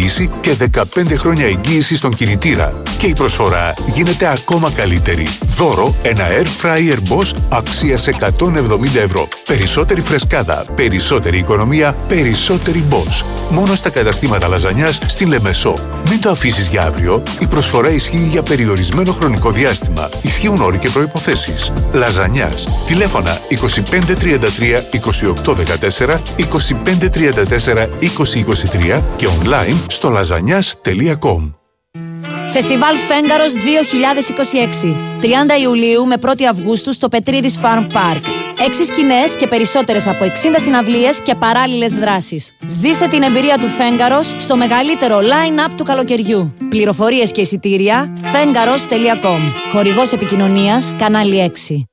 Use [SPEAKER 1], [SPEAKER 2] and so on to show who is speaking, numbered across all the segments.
[SPEAKER 1] τυποποίηση και 15 χρόνια εγγύηση στον κινητήρα. Και η προσφορά γίνεται ακόμα καλύτερη. Δώρο ένα Air Fryer Bosch αξίας 170 ευρώ. Περισσότερη φρεσκάδα, περισσότερη οικονομία, περισσότερη Bosch. Μόνο στα καταστήματα Λαζανιάς στην Λεμεσό. Μην το αφήσεις για αύριο. Η προσφορά ισχύει για περιορισμένο χρονικό διάστημα. Ισχύουν όροι και προϋποθέσεις. Λαζανιάς. Τηλέφωνα 2533 2814, 2534 2023 και online στο lazanias.com.
[SPEAKER 2] Φεστιβάλ Φέγγαρος 2026. 30 Ιουλίου με 1η Αυγούστου στο Πετρίδης Farm Park. 6 σκηνές και περισσότερες από 60 συναυλίες και παράλληλες δράσεις. Ζήσε την εμπειρία του Φέγγαρος στο μεγαλύτερο line-up του καλοκαιριού. Πληροφορίες και εισιτήρια fengaros.com. Χορηγός επικοινωνίας Κανάλι 6.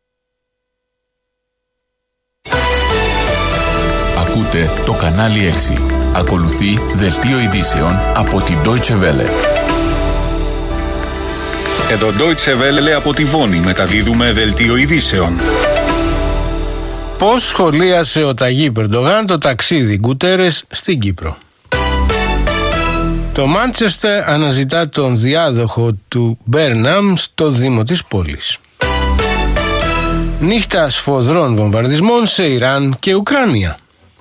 [SPEAKER 3] Ακούτε το Κανάλι 6. Ακολουθεί δελτίο ειδήσεων από την Deutsche Welle.
[SPEAKER 4] Εδώ Deutsche Welle από τη Βόνη μεταδίδουμε δελτίο ειδήσεων.
[SPEAKER 5] Πώς σχολίασε ο Ταγίπ Ερντογάν το ταξίδι Γκουτέρες στην Κύπρο. Το Μάντσεστερ αναζητά τον διάδοχο του Μπέρναμ στο Δήμο της πόλης. Νύχτα σφοδρών βομβαρδισμών σε Ιράν και Ουκρανία.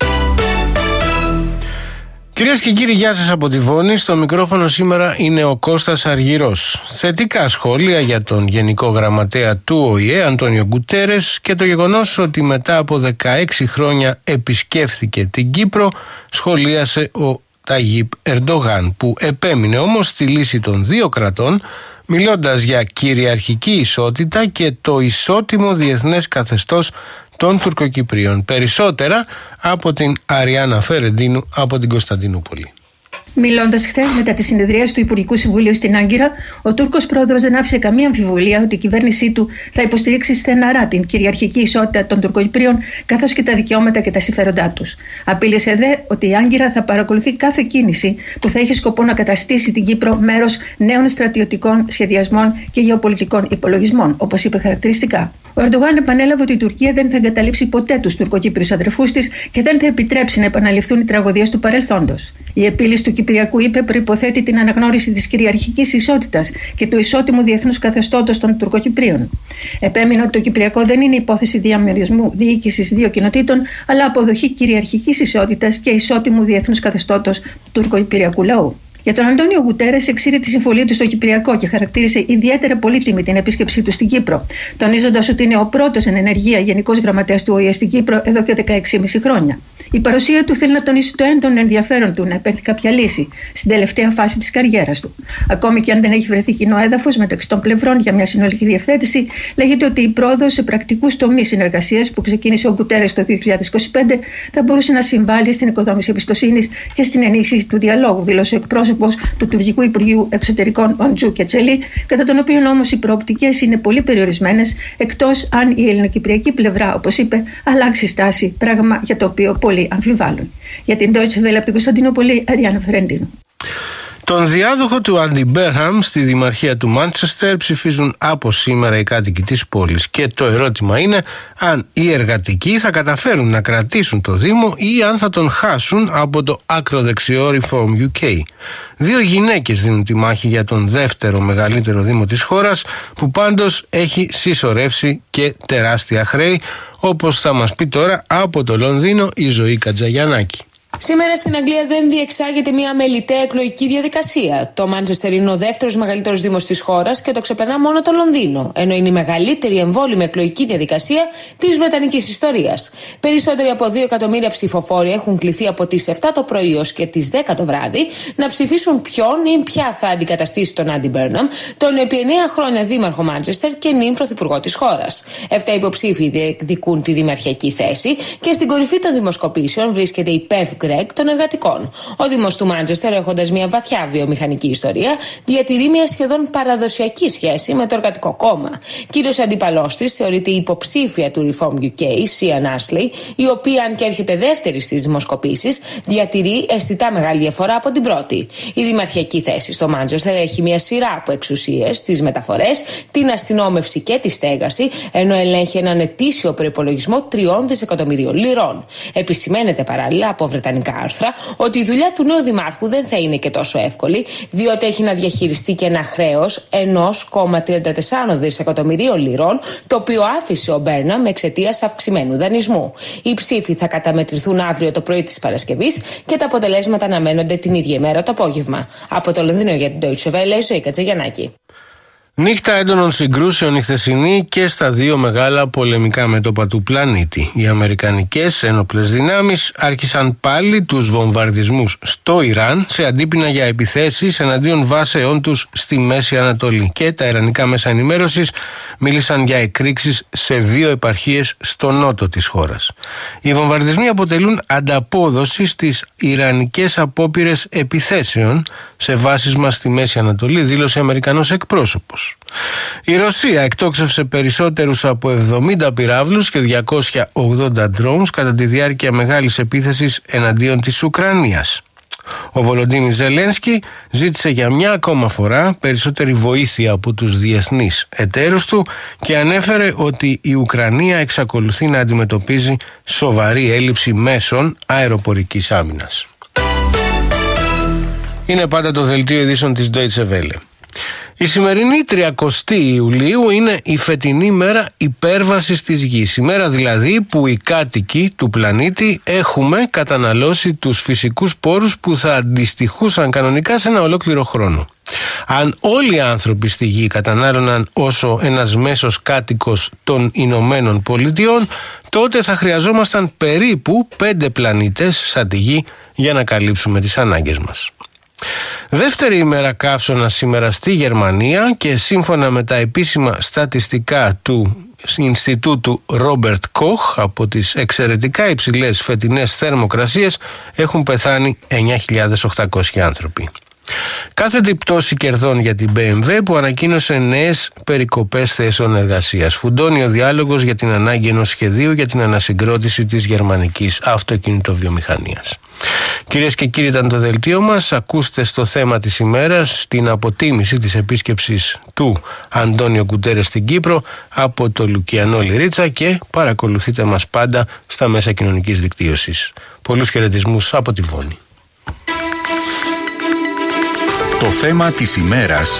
[SPEAKER 5] Κυρίες και κύριοι, γεια σας από τη Βόνη. Στο μικρόφωνο σήμερα είναι ο Κώστας Αργυρός. Θετικά σχόλια για τον Γενικό Γραμματέα του ΟΗΕ, Αντώνιο Γκουτέρες, και το γεγονός ότι μετά από 16 χρόνια επισκέφθηκε την Κύπρο, σχολίασε ο Ταγίπ Ερντογάν, που επέμεινε όμως στη λύση των δύο κρατών, μιλώντας για κυριαρχική ισότητα και το ισότιμο διεθνές καθεστώς των Τουρκοκυπρίων. Περισσότερα από την Αριάννα Φερεντίνου από την Κωνσταντινούπολη.
[SPEAKER 6] Μιλώντας χθες μετά τη συνεδρίαση του Υπουργικού Συμβουλίου στην Άγκυρα, ο Τούρκος πρόεδρος δεν άφησε καμία αμφιβολία ότι η κυβέρνησή του θα υποστηρίξει στεναρά την κυριαρχική ισότητα των Τουρκοκυπρίων, καθώς και τα δικαιώματα και τα συμφέροντά τους. Απείλησε δε ότι η Άγκυρα θα παρακολουθεί κάθε κίνηση που θα έχει σκοπό να καταστήσει την Κύπρο μέρος νέων στρατιωτικών σχεδιασμών και γεωπολιτικών υπολογισμών, όπως είπε χαρακτηριστικά. Ο Ερντογάν επανέλαβε ότι η Τουρκία δεν θα εγκαταλείψει ποτέ τους Τουρκοκύπριους αδερφούς της και δεν θα επιτρέψει να επαναληφθούν οι τραγωδίες του παρελθόντος. Η επίλυση του Κυπριακού, είπε, προϋποθέτει την αναγνώριση της κυριαρχικής ισότητας και του ισότιμου διεθνούς καθεστώτος των Τουρκοκυπρίων. Επέμεινε ότι το Κυπριακό δεν είναι υπόθεση διαμερισμού διοίκησης δύο κοινοτήτων, αλλά αποδοχή κυριαρχικής ισότητας και ισότιμου διεθνούς καθεστώτος του τουρκοκυπριακού λαού. Για τον Αντώνιο Γκουτέρες εξήρε τη συμφωνία του στο Κυπριακό και χαρακτήρισε ιδιαίτερα πολύτιμη την επίσκεψή του στην Κύπρο, τονίζοντας ότι είναι ο πρώτος εν ενεργεία Γενικός Γραμματέας του ΟΗΕ στην Κύπρο εδώ και 16,5 χρόνια. Η παρουσία του θέλει να τονίσει το έντονο ενδιαφέρον του να επέλθει κάποια λύση στην τελευταία φάση της καριέρας του. Ακόμη και αν δεν έχει βρεθεί κοινό έδαφος μεταξύ των πλευρών για μια συνολική διευθέτηση, λέγεται ότι η πρόοδος σε πρακτικούς τομείς συνεργασίας που ξεκίνησε ο Γκουτέρες το 2025 θα μπορούσε να συμβάλλει στην οικοδόμηση εμπιστοσύνης και στην ενίσχυση του διαλόγου, δήλωσε ο εκπρόσωπος του Τουρκικού Υπουργείου Εξωτερικών Οντζού Κετσελή, κατά τον οποίο όμως οι προοπτικές είναι πολύ περιορισμένες, εκτός αν η ελληνοκυπριακή πλευρά, όπως είπε, αλλάξει στάση, πράγμα για το οποίο πολλοί αμφιβάλλουν. Για την Deutsche Welle από την Κωνσταντινούπολη, Αριάννα Φερεντίνου.
[SPEAKER 5] Τον διάδοχο του Άντι Μπέρχαμ στη Δημαρχία του Μάντσεστερ ψηφίζουν από σήμερα οι κάτοικοι της πόλης. Και το ερώτημα είναι αν οι εργατικοί θα καταφέρουν να κρατήσουν το Δήμο ή αν θα τον χάσουν από το ακροδεξιό Reform UK. Δύο γυναίκες δίνουν τη μάχη για τον δεύτερο μεγαλύτερο Δήμο της χώρας, που πάντως έχει συσσωρεύσει και τεράστια χρέη, όπως θα μας πει τώρα από το Λονδίνο η Ζωή Κατζαγιαννάκη.
[SPEAKER 7] Σήμερα στην Αγγλία δεν διεξάγεται μια αμεληταία εκλογική διαδικασία. Το Μάντσεστερ είναι ο δεύτερος μεγαλύτερος δήμος της χώρας και το ξεπερνά μόνο το Λονδίνο, ενώ είναι η μεγαλύτερη εμβόλυμη εκλογική διαδικασία της βρετανικής ιστορίας. Περισσότεροι από 2 εκατομμύρια ψηφοφόροι έχουν κληθεί από τις 7 το πρωί ως και τις 10 το βράδυ να ψηφίσουν ποιον ή ποια θα αντικαταστήσει τον Άντι Μπέρναμ, τον επί 9 χρόνια δήμαρχο Μάντσεστερ και νυν πρωθυπουργό της χώρας. 7 υποψήφοι διεκδικούν τη δημαρχιακή θέση και στην κορυφή των δημοσκοπήσεων βρίσκεται η Πεφ των εργατικών. Ο Δήμος του Μάντσεστερ, έχοντας μια βαθιά βιομηχανική ιστορία, διατηρεί μια σχεδόν παραδοσιακή σχέση με το Εργατικό Κόμμα. Κύριος αντίπαλός της θεωρείται η υποψήφια του Reform UK, Sian Ashley, η οποία, αν και έρχεται δεύτερη στις δημοσκοπήσεις, διατηρεί αισθητά μεγάλη διαφορά από την πρώτη. Η δημαρχιακή θέση στο Μάντσεστερ έχει μια σειρά από εξουσίες, τις μεταφορές, την αστυνόμευση και τη στέγαση, ενώ ελέγχει έναν ετήσιο προϋπολογισμό 3 δισεκατομμυρίων λιρών. Επισημαίνεται παράλληλα από βρετανική βρετανικά άρθρα ότι η δουλειά του νέου δημάρχου δεν θα είναι και τόσο εύκολη, διότι έχει να διαχειριστεί και ένα χρέος 1,34 δισεκατομμυρίων λιρών, το οποίο άφησε ο Μπέρναμ εξαιτίας αυξημένου δανεισμού. Οι ψήφοι θα καταμετρηθούν αύριο το πρωί της Παρασκευής και τα αποτελέσματα αναμένονται την ίδια ημέρα το απόγευμα. Από το Λονδίνο για την Deutsche Welle, Ζωή Κατζηγιαννάκη.
[SPEAKER 5] Νύχτα έντονων συγκρούσεων η χθεσινή και στα δύο μεγάλα πολεμικά μέτωπα του πλανήτη. Οι αμερικανικές ένοπλες δυνάμεις άρχισαν πάλι τους βομβαρδισμούς στο Ιράν σε αντίπεινα για επιθέσεις εναντίον βάσεών τους στη Μέση Ανατολή. Και τα ιρανικά μέσα ενημέρωσης μίλησαν για εκρήξεις σε δύο επαρχίες στο νότο της χώρας. Οι βομβαρδισμοί αποτελούν ανταπόδοση στις ιρανικές απόπειρες επιθέσεων σε βάσεις μας στη Μέση Ανατολή, δήλωσε Αμερικανός εκπρόσωπος. Η Ρωσία εκτόξευσε περισσότερους από 70 πυράβλους και 280 drones κατά τη διάρκεια μεγάλης επίθεσης εναντίον της Ουκρανίας. Ο Βολοντίμιρ Ζελένσκι ζήτησε για μια ακόμα φορά περισσότερη βοήθεια από τους διεθνείς εταίρους του και ανέφερε ότι η Ουκρανία εξακολουθεί να αντιμετωπίζει σοβαρή έλλειψη μέσων αεροπορικής άμυνας. Είναι πάντα το δελτίο ειδήσεων της Deutsche Welle. Η σημερινή 30η Ιουλίου είναι η φετινή μέρα υπέρβασης της γης. Η μέρα δηλαδή που οι κάτοικοι του πλανήτη έχουμε καταναλώσει τους φυσικούς πόρους που θα αντιστοιχούσαν κανονικά σε ένα ολόκληρο χρόνο. Αν όλοι οι άνθρωποι στη γη κατανάλωναν όσο ένας μέσος κάτοικος των Ηνωμένων Πολιτειών, τότε θα χρειαζόμασταν περίπου 5 πλανήτες σαν τη γη για να καλύψουμε τις ανάγκες μας. Δεύτερη ημέρα καύσωνα σήμερα στη Γερμανία και σύμφωνα με τα επίσημα στατιστικά του Ινστιτούτου Ρόμπερτ Κοχ, από τις εξαιρετικά υψηλές φετινές θερμοκρασίες έχουν πεθάνει 9.800 άνθρωποι. Κάθετη πτώση κερδών για την BMW που ανακοίνωσε νέες περικοπές θέσεων εργασίας. Φουντώνει ο διάλογος για την ανάγκη ενός σχεδίου για την ανασυγκρότηση της γερμανικής αυτοκινητοβιομηχανίας. Κυρίες και κύριοι, ήταν το δελτίο μας. Ακούστε στο θέμα της ημέρας την αποτίμηση της επίσκεψης του Αντώνιο Γκουτέρες στην Κύπρο από το Λουκιανό Λιρίτσα και παρακολουθείτε μας πάντα στα μέσα κοινωνικής δικτύωσης. Πολλούς χαιρετισμούς από τη Βόνη.
[SPEAKER 4] Το θέμα της ημέρας.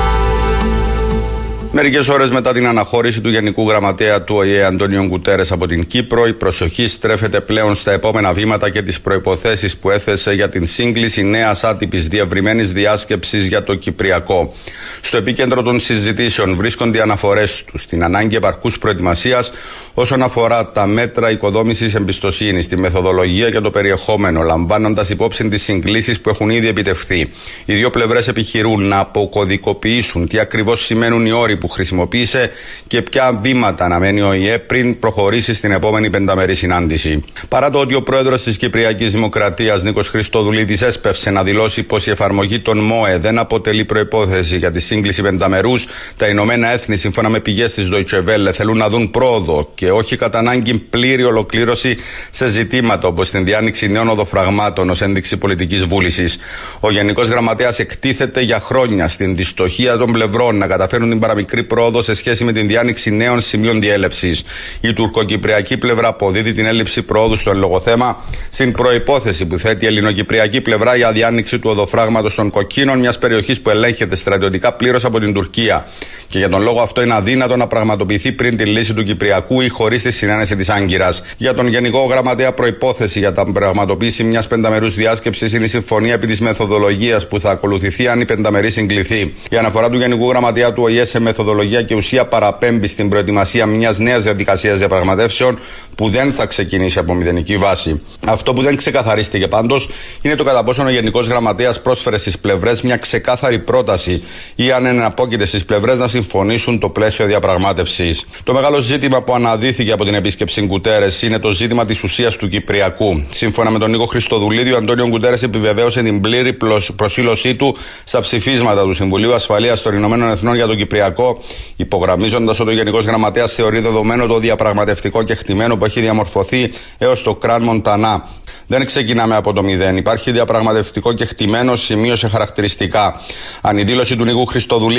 [SPEAKER 8] Μερικές ώρες μετά την αναχώρηση του Γενικού Γραμματέα του ΟΗΕ Αντώνιο Γκουτέρες από την Κύπρο, η προσοχή στρέφεται πλέον στα επόμενα βήματα και τις προϋποθέσεις που έθεσε για την σύγκληση νέας άτυπης διευρυμένης διάσκεψης για το Κυπριακό. Στο επίκεντρο των συζητήσεων βρίσκονται οι αναφορές του στην ανάγκη επαρκούς προετοιμασίας όσον αφορά τα μέτρα οικοδόμησης εμπιστοσύνης, τη μεθοδολογία και το περιεχόμενο, λαμβάνοντας υπόψη τις συγκλήσεις που έχουν ήδη επιτευχθεί. Οι δύο πλευρές επιχειρούν να αποκωδικοποιήσουν τι ακριβώς σημαίνουν οι όροι που χρησιμοποίησε και ποια βήματα αναμένει ο ΟΗΕ πριν προχωρήσει στην επόμενη πενταμερή συνάντηση. Παρά το ότι ο πρόεδρος της Κυπριακής Δημοκρατίας, Νίκος Χριστοδουλίδης, έσπευσε να δηλώσει πως η εφαρμογή των ΜΟΕ δεν αποτελεί προϋπόθεση για τη σύγκληση πενταμερούς, τα Ηνωμένα Έθνη, σύμφωνα με πηγές της Deutsche Welle, θέλουν να δουν πρόοδο και όχι κατά ανάγκη πλήρη ολοκλήρωση σε ζητήματα όπως την διάνοιξη νέων οδοφραγμάτων ως ένδειξη πολιτικής βούλησης. Ο Γενικός Γραμματέας εκτίθεται για χρόνια στην δυστοχία των πλευρών να καταφέρουν την παραμικρή πρόοδο σε σχέση με την διάνοιξη νέων σημείων διέλευσης. Η τουρκοκυπριακή πλευρά αποδίδει την έλλειψη πρόοδου στο εν λόγω θέμα στην προϋπόθεση που θέτει η ελληνοκυπριακή πλευρά για διάνοιξη του οδοφράγματος των Κοκκίνων, μιας περιοχής που ελέγχεται στρατιωτικά πλήρως από την Τουρκία. Και για τον λόγο αυτό είναι αδύνατο να πραγματοποιηθεί πριν τη λύση του Κυπριακού ή χωρίς τη συνένεση της Άγκυρας. Για τον Γενικό Γραμματέα, προϋπόθεση για την πραγματοποίηση μιας πενταμερούς διάσκεψης είναι η συμφωνία επί της μεθοδολογίας που θα ακολουθηθεί αν η πενταμερή συγκληθεί. Η αναφορά του Γενικού Γραμματέα του ΟΗΕ σε μεθοδολογία και ουσία παραπέμπει στην προετοιμασία μιας νέας διαδικασίας διαπραγματεύσεων που δεν θα ξεκινήσει από μηδενική βάση. Αυτό που δεν ξεκαθαρίστηκε πάντως είναι το κατά πόσο ο Γενικός Γραμματέας πρόσφερε στις πλευρές μια ξεκάθαρη πρόταση ή αν εναπόκειται στις πλευρές να συμφωνήσουν το πλαίσιο διαπραγμάτευσης. Το μεγάλο ζήτημα που αναδύθηκε από την επίσκεψη Γκουτέρες είναι το ζήτημα της ουσίας του Κυπριακού. Σύμφωνα με τον Νίκο Χριστοδουλίδη, ο Αντώνιο Γκουτέρες επιβεβαίωσε την πλήρη προσήλωσή του στα ψηφίσματα του Συμβουλίου Ασφαλείας των Ηνωμένων Εθνών για το Κυπριακό, υπογραμμίζοντας ότι ο Γενικός Γραμματέας θεωρεί δεδομένο το διαπραγματευτικό κεκτημένο που έχει διαμορφωθεί έως το Κραν Μοντανά. Δεν ξεκινάμε από το μηδέν. Υπάρχει διαπραγματευτικό κεκτημένο, σημείωσε χαρακτηριστικά. Αν η δήλωση του Νίκου Χριστοδουλίδη